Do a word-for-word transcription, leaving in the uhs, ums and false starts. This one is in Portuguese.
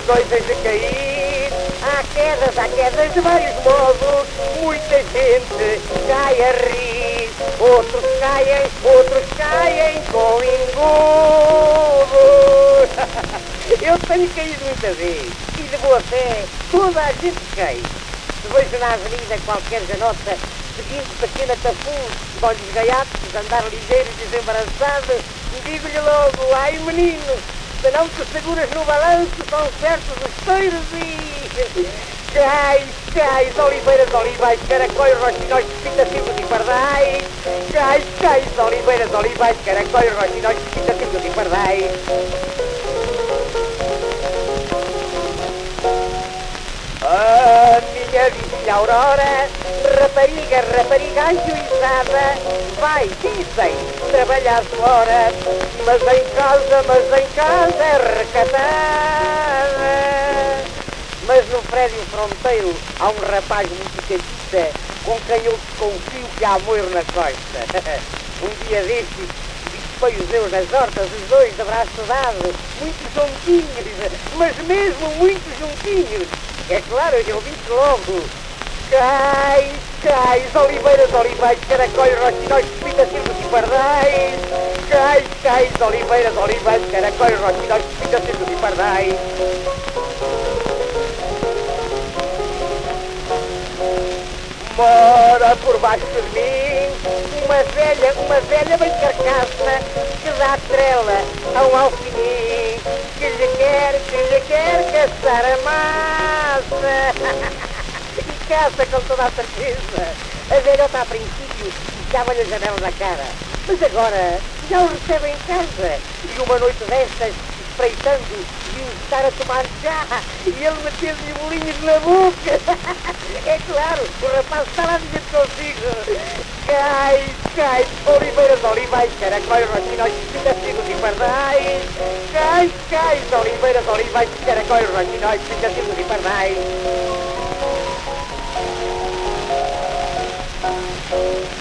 coisas a cair. Há quedas, há quedas de vários modos. Muita gente cai a rir. Outros caem, outros caem com engodos. Eu tenho caído muita vez. E de boa fé, toda a gente cai. Se vejo na avenida qualquer janota seguindo pequena tafum, de olhos gaiatos, andar ligeiros e desembaraçados, digo-lhe logo, ai menino, se não te seguras no balanço, são certos os teiros e... Cais, cais, oliveiras, olivais, caracóis, roxinóis, pintacilgos e pardais. Cais, cais, oliveiras, olivais, caracóis, roxinóis, pintacilgos e pardais. A minha vizinha Aurora, rapariga, rapariga ajuizada, vai, dizem, trabalhar fora, mas em casa, mas em casa é recatada. Mas no prédio fronteiro há um rapaz muito catita, com quem eu desconfio que há moiro na costa. Um dia destes, foi os meus nas hortas, os dois de braço dado, muito juntinhos, mas mesmo muito juntinhos. É claro, eu disse logo, cais, cais, oliveiras, olivais, caracóis, roxinóis, pintacilgos e pardais. Cais, cais, oliveiras, olivais, caracóis, roxinóis, pintacilgos e pardais. Mora por baixo de mim uma velha, uma velha bem carcaça que dá trela a um alfinim que lhe quer, que lhe quer caçar a massa. E caça com toda a certeza. A velhota a princípio ficava-lhe a janela na cara, mas agora já o recebe em casa. E uma noite destas, espreitando, viu estar a tomar chá e ele meteu-lhe bolinhos na boca. É claro, o rapaz está lá dentro consigo. Cai, cai, oliveiras, olivais, caracóis, roxinóis, pintacilgos e pardais. Cai, cai, oliveiras, olivais, caracóis, roxinóis, pintacilgos e pardais.